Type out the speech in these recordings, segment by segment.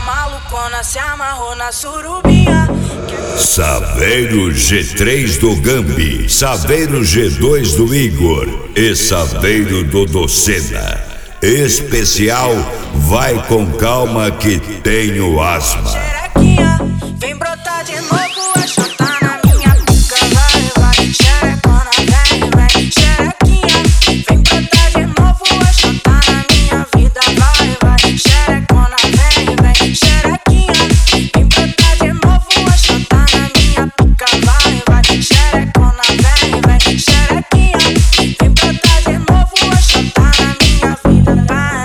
malucona se amarrou na surubinha. Saveiro G3 do Gambi, Saveiro G2 do Igor e Saveiro do Docena. Especial Vai com Calma que tenho asma. Xerequinha, vem brotar de novo, é chotar na minha pica, vai, xerecona, vem, xerequinha, vem brotar de novo, é chotar na minha vida, vai, xerecona, vem, xerequinha, vem brotar de novo, é chotar na minha pica, vai, xerecona, vem, xerequinha, vem brotar de novo, é chotar na minha vida,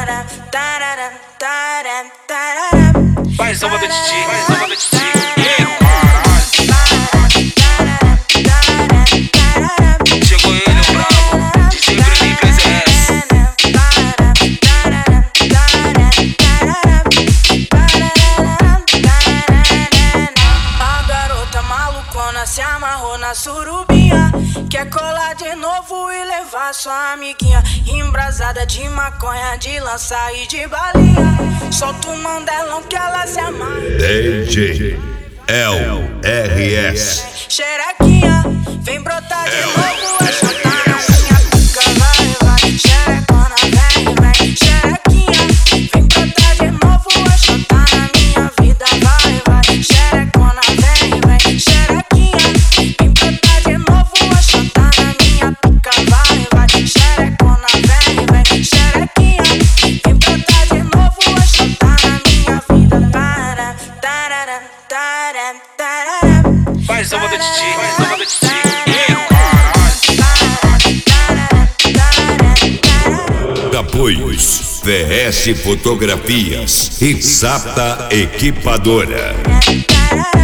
Vai, samba do Titi, vai, samba do Titi. Chegou ele, o brabo, DJ Bruninho PZS. A garota malucona se amarrou na surubinha. Quer colar de novo e levar sua amiguinha. Embrasada de maconha, de lança e de balinha. Solta o mandelão que ela se amarra. DJ LRS. Xerequinha, vem brotar de novo, é chotar na minha pica, vai, xerecona, vem, xerequinha, vem brotar de novo, é chotar na minha vida, vai, xerecona, vem, xerequinha, vem brotar de novo, é chotar na minha pica, vai, xerecona, vem, xerequinha, vem brotar de novo, é chotar na minha vida, Vai, samba do Titi, vai, samba do Titi. Apoios VS Fotografias e Sapta Equipadora.